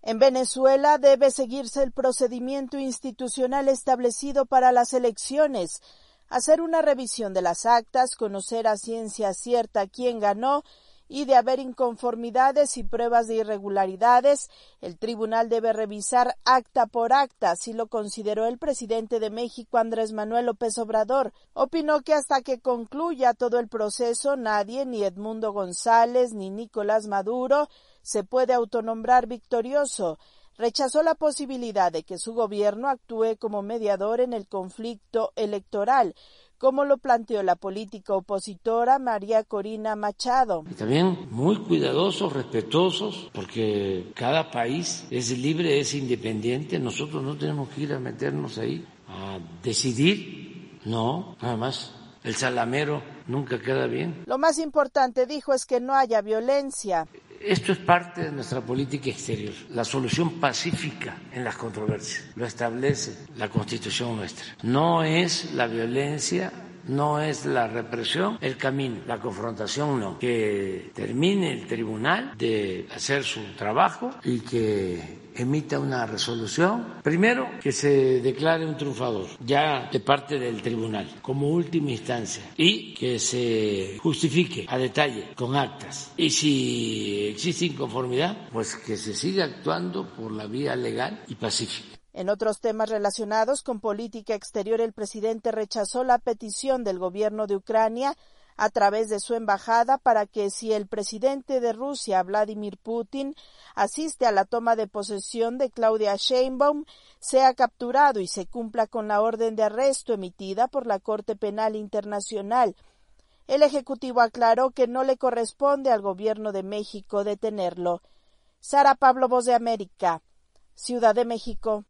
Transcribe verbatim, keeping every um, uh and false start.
En Venezuela debe seguirse el procedimiento institucional establecido para las elecciones, hacer una revisión de las actas, conocer a ciencia cierta quién ganó y de haber inconformidades y pruebas de irregularidades, el tribunal debe revisar acta por acta, así lo consideró el presidente de México, Andrés Manuel López Obrador. Opinó que hasta que concluya todo el proceso, nadie, ni Edmundo González, ni Nicolás Maduro, se puede autonombrar victorioso. Rechazó la posibilidad de que su gobierno actúe como mediador en el conflicto electoral, como lo planteó la política opositora María Corina Machado. Y también muy cuidadosos, respetuosos, porque cada país es libre, es independiente. Nosotros no tenemos que ir a meternos ahí a decidir. No, nada más. El salamero nunca queda bien. Lo más importante, dijo, es que no haya violencia. Esto es parte de nuestra política exterior, la solución pacífica en las controversias, lo establece la Constitución nuestra. No es la violencia, no es la represión el camino, la confrontación no. Que termine el tribunal de hacer su trabajo y que emita una resolución. Primero, que se declare un triunfador, ya de parte del tribunal, como última instancia, y que se justifique a detalle, con actas. Y si existe inconformidad, pues que se siga actuando por la vía legal y pacífica. En otros temas relacionados con política exterior, el presidente rechazó la petición del gobierno de Ucrania a través de su embajada para que si el presidente de Rusia, Vladimir Putin, asiste a la toma de posesión de Claudia Sheinbaum, sea capturado y se cumpla con la orden de arresto emitida por la Corte Penal Internacional. El Ejecutivo aclaró que no le corresponde al gobierno de México detenerlo. Sara Pablo, Voz de América, Ciudad de México.